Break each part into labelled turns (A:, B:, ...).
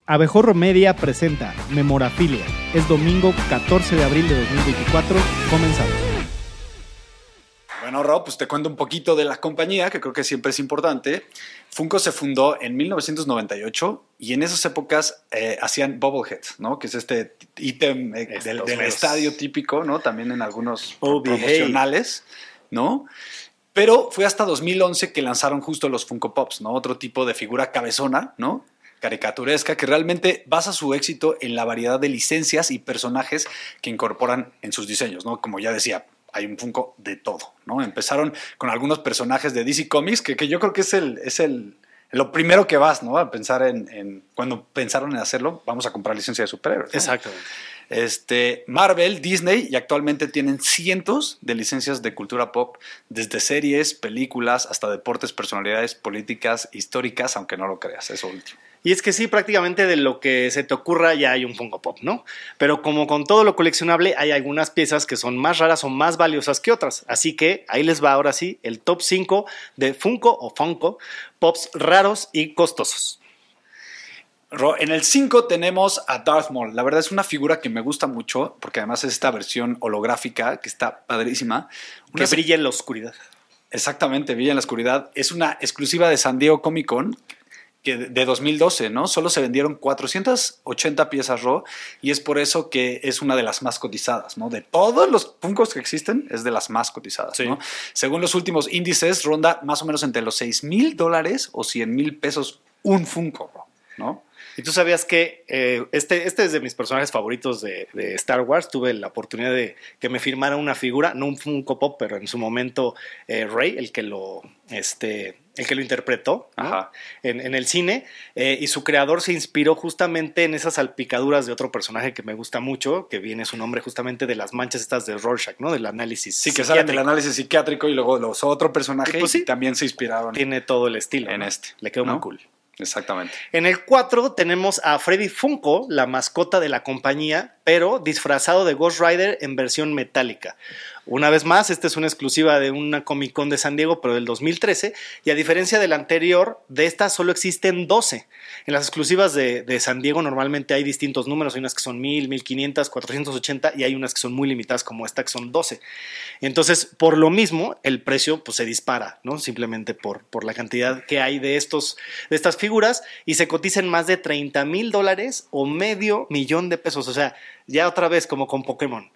A: Abejorro Media presenta Memorafilia. Es domingo 14 de abril de 2024. Comenzamos.
B: Bueno, Rob, pues te cuento un poquito de la compañía, que creo que siempre es importante. Funko se fundó en 1998 y en esas épocas hacían Bobblehead, ¿no? Que es este ítem del estadio típico, ¿no? También en algunos promocionales, ¿no? Pero fue hasta 2011 que lanzaron justo los Funko Pops, ¿no? Otro tipo de figura cabezona, ¿no? Caricaturesca, que realmente basa su éxito en la variedad de licencias y personajes que incorporan en sus diseños, ¿no? Como ya decía, hay un Funko de todo, ¿no? Empezaron con algunos personajes de DC Comics, que yo creo que es lo primero que vas, ¿no? A pensar cuando pensaron en hacerlo, vamos a comprar licencia de superhéroes, ¿no?
A: Exactamente.
B: Marvel, Disney, y actualmente tienen cientos de licencias de cultura pop, desde series, películas, hasta deportes, personalidades políticas, históricas, aunque no lo creas, eso último.
C: Y es que sí, prácticamente de lo que se te ocurra ya hay un Funko Pop, ¿no? Pero como con todo lo coleccionable, hay algunas piezas que son más raras o más valiosas que otras. Así que ahí les va ahora sí el top 5 de Funko Pops raros y costosos.
B: En el 5 tenemos a Darth Maul. La verdad es una figura que me gusta mucho, porque además es esta versión holográfica que está padrísima.
C: Que brilla en la oscuridad.
B: Exactamente, brilla en la oscuridad. Es una exclusiva de San Diego Comic Con, de 2012, ¿no? Solo se vendieron 480 piezas Raw y es por eso que es una de las más cotizadas, ¿no? De todos los Funkos que existen, es de las más cotizadas, sí, ¿no? Según los últimos índices, ronda más o menos entre los $6,000 o $100,000 un Funko, ¿no?
C: Y tú sabías que este es de mis personajes favoritos de Star Wars. Tuve la oportunidad de que me firmara una figura, no un Funko Pop, pero en su momento Rey, el que lo interpretó, ¿no? en el cine, y su creador se inspiró justamente en esas salpicaduras de otro personaje que me gusta mucho, que viene su nombre justamente de las manchas estas de Rorschach, ¿no? Del análisis
B: que salen del análisis psiquiátrico y luego los otro personaje
C: pues sí,
B: y también se inspiraron.
C: Tiene todo el estilo,
B: en
C: ¿no? Le quedó muy cool.
B: Exactamente.
C: En el 4 tenemos a Freddy Funko, la mascota de la compañía, pero disfrazado de Ghost Rider en versión metálica. Una vez más, esta es una exclusiva de una Comic Con de San Diego, pero del 2013, y a diferencia del anterior, de esta solo existen 12. En las exclusivas de San Diego normalmente hay distintos números, hay unas que son 1000, 1500, 480 y hay unas que son muy limitadas como esta que son 12. Entonces, por lo mismo, el precio pues, se dispara, ¿no? Simplemente por la cantidad que hay de estas figuras y se cotizan más de $30,000 o $500,000. O sea, ya otra vez como con Pokémon.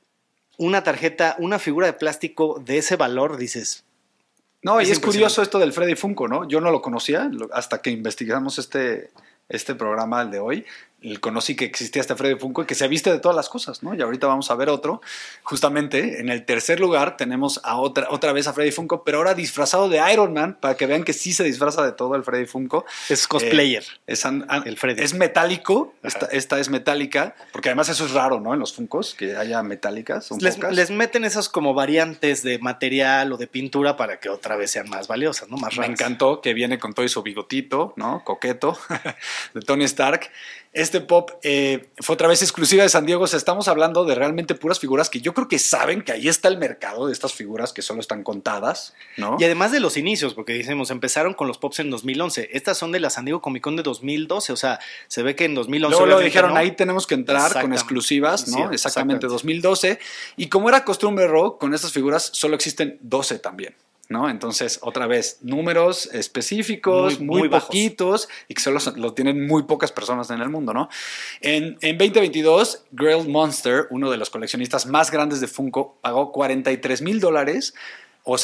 C: Una tarjeta, una figura de plástico de ese valor, dices.
B: No, y es curioso esto del Freddy Funko, ¿no? Yo no lo conocía hasta que investigamos este programa, el de hoy. Conocí que existía este Freddy Funko y que se viste de todas las cosas, ¿no? Y ahorita vamos a ver otro. Justamente en el tercer lugar tenemos a otra vez a Freddy Funko, pero ahora disfrazado de Iron Man, para que vean que sí se disfraza de todo el Freddy Funko.
C: Es cosplayer.
B: El Freddy. Es metálico, esta es metálica, porque además eso es raro, ¿no? En los Funkos, que haya metálicas.
C: Les meten esas como variantes de material o de pintura para que otra vez sean más valiosas, ¿no? Más raras.
B: Me encantó que viene con todo y su bigotito, ¿no? Coqueto, de Tony Stark. Este pop fue otra vez exclusiva de San Diego. O sea, estamos hablando de realmente puras figuras que yo creo que saben que ahí está el mercado de estas figuras que solo están contadas, ¿no?
C: Y además de los inicios, porque decimos, empezaron con los pops en 2011. Estas son de la San Diego Comic Con de 2012. O sea, se ve que en 2011...
B: Luego lo dijeron, ¿no? Ahí tenemos que entrar con exclusivas, ¿no? Sí, exactamente, 2012. Y como era costumbre, Ro, con estas figuras solo existen 12 también, ¿no? Entonces, otra vez, números específicos, muy poquitos, y que solo lo tienen muy pocas personas en el mundo, ¿no? En 2022, Grail Monster, uno de los coleccionistas más grandes de Funko, pagó $43,000 o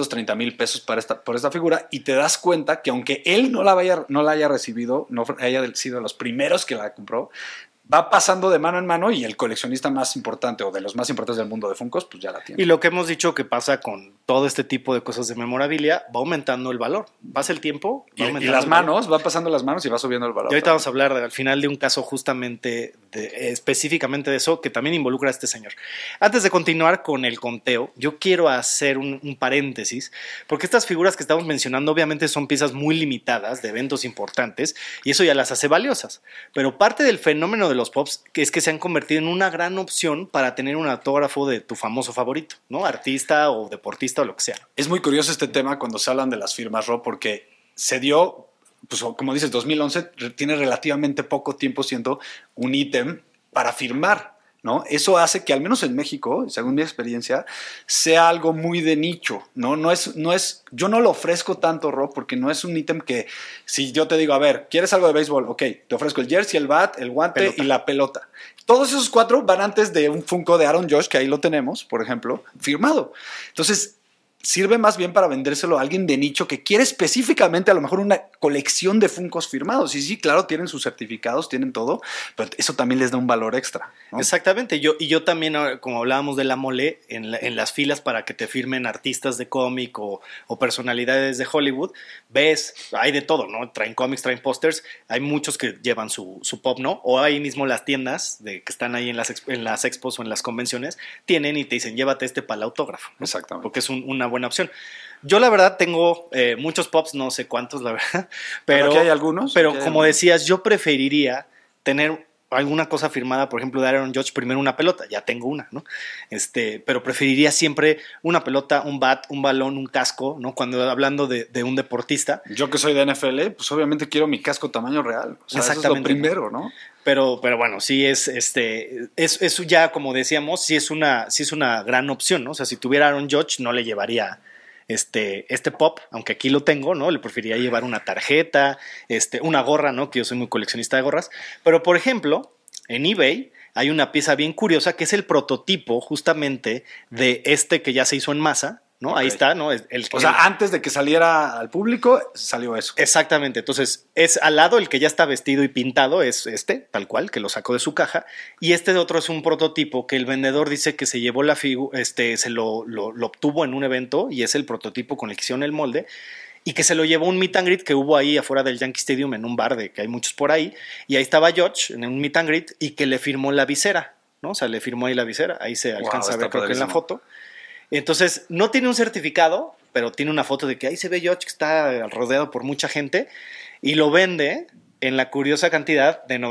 B: $730,000 por esta figura, y te das cuenta que aunque él no la haya recibido, no haya sido de los primeros que la compró, va pasando de mano en mano y el coleccionista más importante o de los más importantes del mundo de Funkos, pues ya la tiene.
C: Y lo que hemos dicho que pasa con todo este tipo de cosas de memorabilia, va aumentando el valor. Pasa el tiempo, va aumentando
B: y las manos, va pasando las manos y va subiendo el valor.
C: Y ahorita vamos a hablar al final de un caso justamente, específicamente de eso, que también involucra a este señor. Antes de continuar con el conteo, yo quiero hacer un paréntesis, porque estas figuras que estamos mencionando obviamente son piezas muy limitadas de eventos importantes y eso ya las hace valiosas. Pero parte del fenómeno de los pops es que se han convertido en una gran opción para tener un autógrafo de tu famoso favorito, ¿no? Artista o deportista o lo que sea.
B: Es muy curioso este tema cuando se hablan de las firmas, Rob, porque se dio pues como dices, 2011 tiene relativamente poco tiempo siendo un ítem para firmar, ¿no? Eso hace que al menos en México, según mi experiencia, sea algo muy de nicho, ¿no? Yo no lo ofrezco tanto, Rob, porque no es un ítem que si yo te digo, a ver, ¿quieres algo de béisbol? Ok, te ofrezco el jersey, el bat, el guante y la pelota. Todos esos 4 van antes de un Funko de Aaron Judge, que ahí lo tenemos, por ejemplo, firmado. Entonces, sirve más bien para vendérselo a alguien de nicho que quiere específicamente a lo mejor una colección de Funkos firmados. Y sí, claro, tienen sus certificados, tienen todo, pero eso también les da un valor extra, ¿no?
C: Exactamente. Yo también, como hablábamos de la mole, en las filas para que te firmen artistas de cómic o personalidades de Hollywood, ves, hay de todo, ¿no? Traen cómics, traen pósters, hay muchos que llevan su pop, ¿no? O ahí mismo las tiendas que están ahí en las expos o en las convenciones, tienen y te dicen, llévate este para el autógrafo, ¿no?
B: Exactamente.
C: Porque es una buena opción. Yo la verdad tengo muchos pops, no sé cuántos la verdad, pero
B: aquí hay algunos.
C: Pero como decías, yo preferiría tener alguna cosa firmada, por ejemplo, de Aaron Judge, primero una pelota, ya tengo una, ¿no? Pero preferiría siempre una pelota, un bat, un balón, un casco, ¿no? Cuando hablando de un deportista.
B: Yo que soy de NFL, pues obviamente quiero mi casco tamaño real. O sea,
C: exactamente.
B: Eso es lo primero, ¿no?
C: Pero bueno, sí es ya como decíamos, sí es una gran opción, ¿no? O sea, si tuviera Aaron Judge no le llevaría este pop, aunque aquí lo tengo, ¿no? Le preferiría llevar una tarjeta, una gorra, ¿no? Que yo soy muy coleccionista de gorras. Pero, por ejemplo, en eBay hay una pieza bien curiosa que es el prototipo justamente de que ya se hizo en masa, ¿no? Okay. Ahí está, ¿no?
B: Antes de que saliera al público, salió eso.
C: Exactamente. Entonces, es al lado el que ya está vestido y pintado, es tal cual, que lo sacó de su caja. Y otro es un prototipo que el vendedor dice que se llevó la figura, se lo obtuvo en un evento y es el prototipo con el que hicieron el molde. Y que se lo llevó un meet and greet que hubo ahí afuera del Yankee Stadium en un bar que hay muchos por ahí. Y ahí estaba Judge en un meet and greet y que le firmó la visera, ¿no? O sea, le firmó ahí la visera. Ahí se alcanza a ver, creo que en la foto. Entonces, no tiene un certificado, pero tiene una foto de que ahí se ve Judge que está rodeado por mucha gente y lo vende en la curiosa cantidad de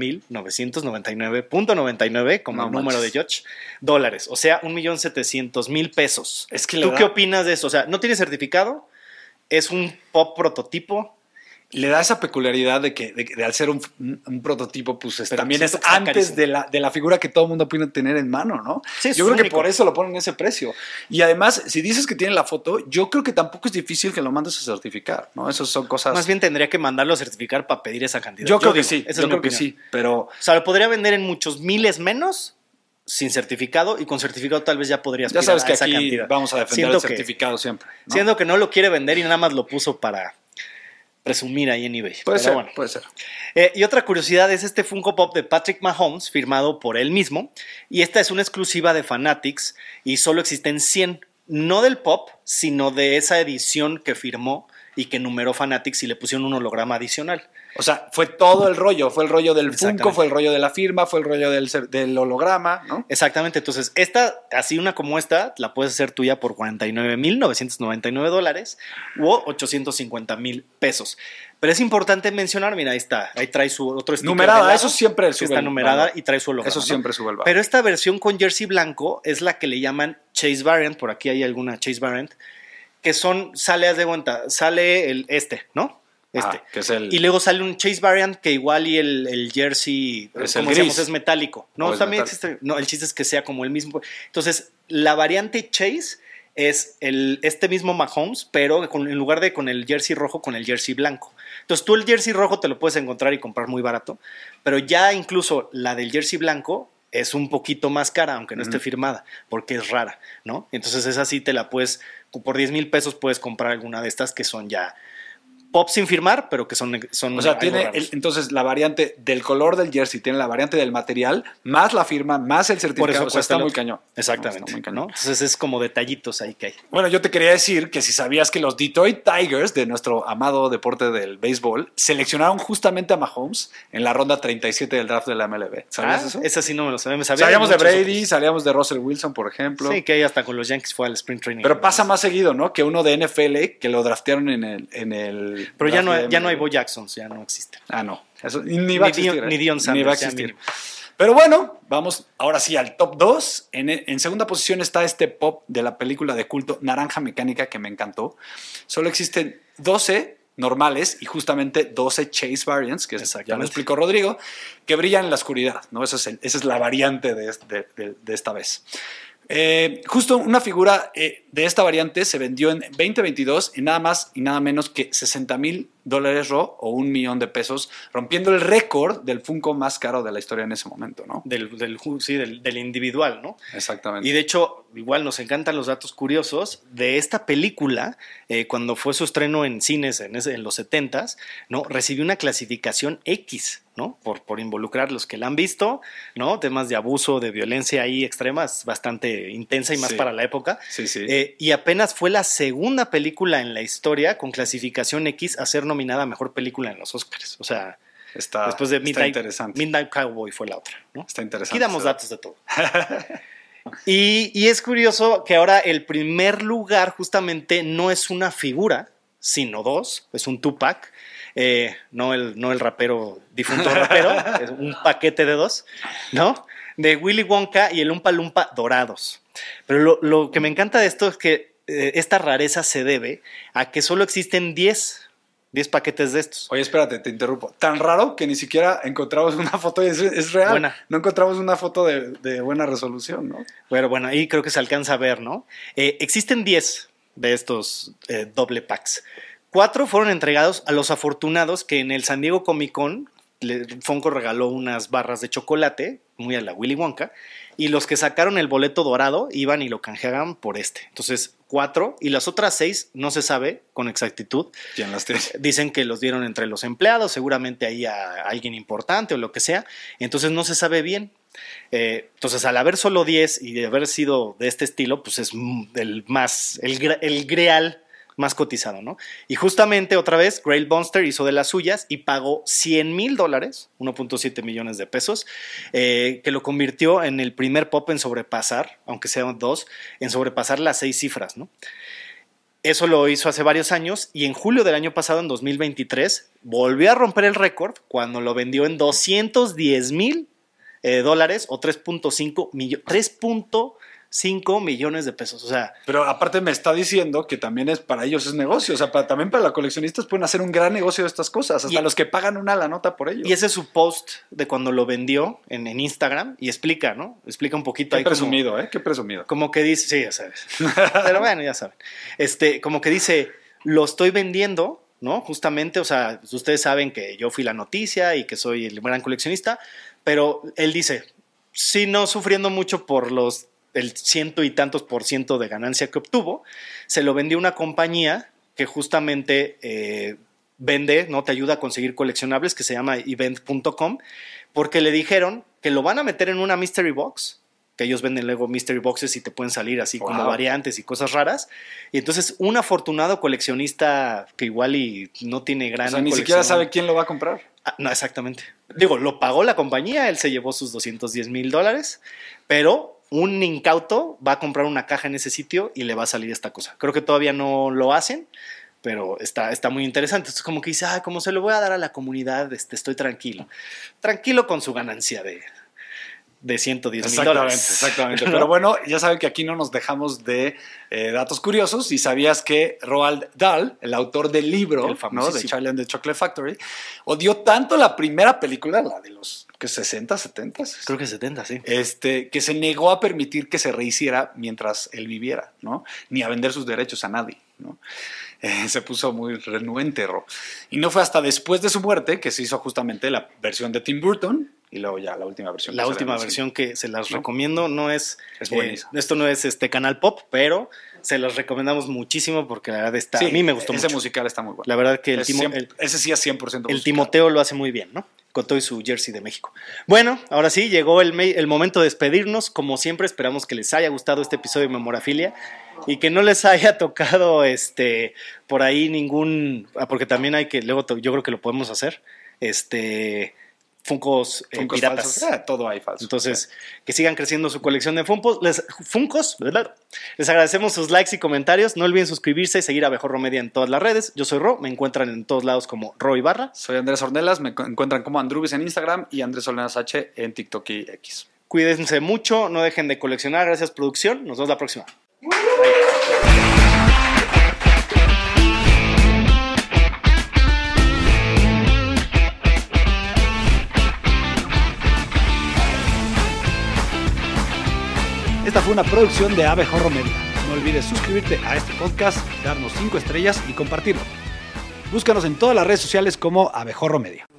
C: $99,999.99 como el número de Judge, dólares. O sea, $1,700,000. ¿Tú qué opinas de eso? O sea, no tiene certificado, es un pop prototipo.
B: Le da esa peculiaridad de al ser un prototipo, pues también es antes de la figura que todo el mundo puede tener en mano, ¿no?
C: Sí,
B: yo creo que por eso lo ponen ese precio. Y además, si dices que tiene la foto, yo creo que tampoco es difícil que lo mandes a certificar, ¿no? Esas son cosas...
C: Más bien tendría que mandarlo a certificar para pedir esa cantidad.
B: Yo creo que sí, pero...
C: O sea, lo podría vender en muchos miles menos sin certificado y con certificado tal vez ya podrías
B: pedir esa
C: cantidad.
B: Ya sabes que aquí vamos a defender el certificado siempre, ¿no?
C: Siendo que no lo quiere vender y nada más lo puso para... presumir ahí en eBay.
B: Puede ser.
C: Y otra curiosidad es este Funko Pop de Patrick Mahomes, firmado por él mismo. Y esta es una exclusiva de Fanatics y solo existen 100. No del Pop, sino de esa edición que firmó y que numeró Fanatics y le pusieron un holograma adicional.
B: O sea, fue todo el rollo. Fue el rollo del Funko, fue el rollo de la firma, fue el rollo del holograma, ¿no?
C: Exactamente. Entonces, esta, así una como esta, la puedes hacer tuya por $49,999 o $850,000. Pero es importante mencionar, mira, ahí está. Ahí trae su otro sticker.
B: Numerada, eso siempre sube.
C: Está numerada y trae su holograma.
B: Eso siempre sube el valor.
C: Pero esta versión con jersey blanco es la que le llaman Chase Variant. Por aquí hay alguna Chase Variant. Que sale el ¿no?
B: Que es el...
C: Y luego sale un Chase Variant que igual y el jersey
B: como decíamos,
C: es metálico. No, también existe. No, el chiste es que sea como el mismo. Entonces, la variante Chase es este mismo Mahomes, pero en lugar de con el jersey rojo, con el jersey blanco. Entonces, tú el jersey rojo te lo puedes encontrar y comprar muy barato, pero ya incluso la del jersey blanco es un poquito más cara, aunque no esté firmada, porque es rara, ¿no? Entonces, esa sí te la puedes, por $10,000 puedes comprar alguna de estas que son ya pop sin firmar, pero que son
B: o sea, tiene entonces la variante del color del jersey, tiene la variante del material, más la firma, más el certificado.
C: Por eso
B: o sea, está muy cañón.
C: Exactamente. Está muy cañón. ¿No? Entonces es como detallitos ahí que hay.
B: Bueno, yo te quería decir que si sabías que los Detroit Tigers, de nuestro amado deporte del béisbol, seleccionaron justamente a Mahomes en la ronda 37 del draft de la MLB. ¿Sabías eso?
C: Esa sí no me lo sabía.
B: Sabíamos de Brady, sabíamos de Russell Wilson, por ejemplo.
C: Sí, que ahí hasta con los Yankees fue al sprint training.
B: Pero pasa más seguido, ¿no? Que uno de NFL que lo draftearon en el
C: pero ya no hay Bo Jacksons, ya no existe.
B: No. Eso, ni va a existir.
C: Ni Dion Sanders.
B: Ni va a existir. Pero bueno, vamos ahora sí al top 2. En segunda posición está este pop de la película de culto Naranja Mecánica que me encantó. Solo existen 12 normales y justamente 12 Chase Variants, que ya lo explicó Rodrigo, que brillan en la oscuridad, ¿no? Esa es la variante de esta vez. Justo una figura de esta variante se vendió en 2022 en nada más y nada menos que $60,000 RAW o $1 millón, rompiendo el récord del Funko más caro de la historia en ese momento, ¿no?
C: Del individual, ¿no?
B: Exactamente.
C: Y de hecho, igual nos encantan los datos curiosos de esta película, cuando fue su estreno en cines en los 70s, ¿no? Recibió una clasificación X, ¿no? Por involucrar los que la han visto, ¿no? Temas de abuso, de violencia ahí extremas, bastante intensa y más para la época.
B: Sí.
C: Y apenas fue la segunda película en la historia con clasificación X a ser nominada a Mejor Película en los Oscars. O sea, después de Midnight Cowboy fue la otra, ¿no?
B: Está interesante.
C: Aquí damos datos de todo. Y es curioso que ahora el primer lugar justamente no es una figura, sino dos, es un Tupac. No el rapero, difunto rapero, es un paquete de dos, ¿no? De Willy Wonka y el Oompa Loompa dorados. Pero lo que me encanta de esto es que esta rareza se debe a que solo existen 10 paquetes de estos.
B: Oye, espérate, te interrumpo. Tan raro que ni siquiera encontramos una foto, es real.
C: Buena.
B: No encontramos una foto de buena resolución, ¿no?
C: Bueno, ahí creo que se alcanza a ver, ¿no? Existen 10 de estos doble packs. 4 fueron entregados a los afortunados que en el San Diego Comic Con Funko regaló unas barras de chocolate, muy a la Willy Wonka, y los que sacaron el boleto dorado iban y lo canjeaban por este. Entonces, 4, y las otras 6 no se sabe con exactitud.
B: ¿Quién las tiene?
C: Dicen que los dieron entre los empleados, seguramente ahí a alguien importante o lo que sea, entonces no se sabe bien. Entonces, al haber solo 10 y de haber sido de este estilo, pues es el greal más cotizado, ¿no? Y justamente otra vez Grail Monster hizo de las suyas y pagó $100,000, 1.7 millones de pesos, que lo convirtió en el primer pop en sobrepasar, aunque sean 2, en sobrepasar las 6 cifras, ¿no? Eso lo hizo hace varios años y en julio del año pasado, en 2023, volvió a romper el récord cuando lo vendió en $210,000 o 3.5 millones de pesos, o sea.
B: Pero aparte me está diciendo que también para ellos es negocio, o sea, también para los coleccionistas pueden hacer un gran negocio de estas cosas, hasta los que pagan la nota por ello.
C: Y ese es su post de cuando lo vendió en Instagram y explica, ¿no? Explica un poquito.
B: Qué presumido, qué presumido.
C: Como que dice, sí, ya sabes. Pero bueno, ya saben. Como que dice, lo estoy vendiendo, ¿no? Justamente, o sea, ustedes saben que yo fui la noticia y que soy el gran coleccionista, pero él dice, sí, no sufriendo mucho por el 100 y tantos % de ganancia que obtuvo, se lo vendió una compañía que justamente vende, ¿no? Te ayuda a conseguir coleccionables, que se llama event.com, porque le dijeron que lo van a meter en una mystery box, que ellos venden luego mystery boxes y te pueden salir así como variantes y cosas raras. Y entonces un afortunado coleccionista que igual y no tiene gran
B: ni siquiera sabe quién lo va a comprar.
C: No, exactamente. Digo, lo pagó la compañía, él se llevó sus $210,000, pero un incauto va a comprar una caja en ese sitio y le va a salir esta cosa. Creo que todavía no lo hacen, pero está muy interesante. Entonces, como que dice, como se lo voy a dar a la comunidad, estoy tranquilo. Tranquilo con su ganancia de $110,000.
B: Exactamente. ¿No? Pero bueno, ya saben que aquí no nos dejamos de datos curiosos. Y sabías que Roald Dahl, el autor del libro, ¿no? de Charlie and the Chocolate Factory, odió tanto la primera película, la de los 60, 70.
C: Creo que 70, sí.
B: Que se negó a permitir que se rehiciera mientras él viviera, ¿no? Ni a vender sus derechos a nadie, ¿no? Se puso muy renuente, y no fue hasta después de su muerte que se hizo justamente la versión de Tim Burton y luego ya la última versión.
C: La última versión que se las recomiendo, no es
B: buenísimo.
C: Esto no es Canal Pop, pero se los recomendamos muchísimo porque la verdad a mí me gustó mucho.
B: Ese musical está muy bueno.
C: La verdad que
B: ese sí es 100% musical.
C: El Timoteo lo hace muy bien, ¿no? Con todo y su jersey de México. Bueno, ahora sí, llegó el momento de despedirnos. Como siempre, esperamos que les haya gustado este episodio de Memorafilia y que no les haya tocado por ahí ningún... Porque también hay que... Luego yo creo que lo podemos hacer. Funkos piratas.
B: Todo hay falso.
C: Entonces, que sigan creciendo su colección de Funkos. Les agradecemos sus likes y comentarios. No olviden suscribirse y seguir a Abejorro Media en todas las redes. Yo soy Ro, me encuentran en todos lados como Ro Ibarra.
B: Soy Andrés Ornelas, me encuentran como Andrubis en Instagram y Andrés Ornelas H en TikTok y X.
C: Cuídense mucho, no dejen de coleccionar. Gracias, producción. Nos vemos la próxima. Bye.
B: Esta fue una producción de Abejorro Media. No olvides suscribirte a este podcast, darnos 5 estrellas y compartirlo. Búscanos en todas las redes sociales como Abejorro Media.